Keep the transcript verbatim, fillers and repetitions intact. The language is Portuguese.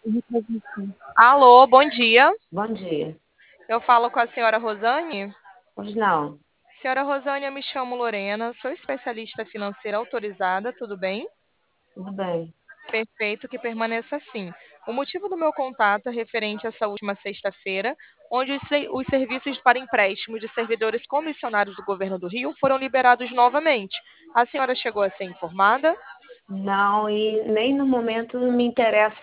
Alô, bom dia. Bom dia. Eu falo com a senhora Rosane. Pois não, Senhora Rosane, eu me chamo Lorena, sou especialista financeira autorizada, tudo bem? tudo bem. Perfeito, que permaneça assim. O motivo do meu contato é referente a essa última sexta-feira, onde os, se- os serviços para empréstimo de servidores comissionados do governo do Rio foram liberados novamente. A senhora chegou a ser informada? Não, e nem no momento me interessa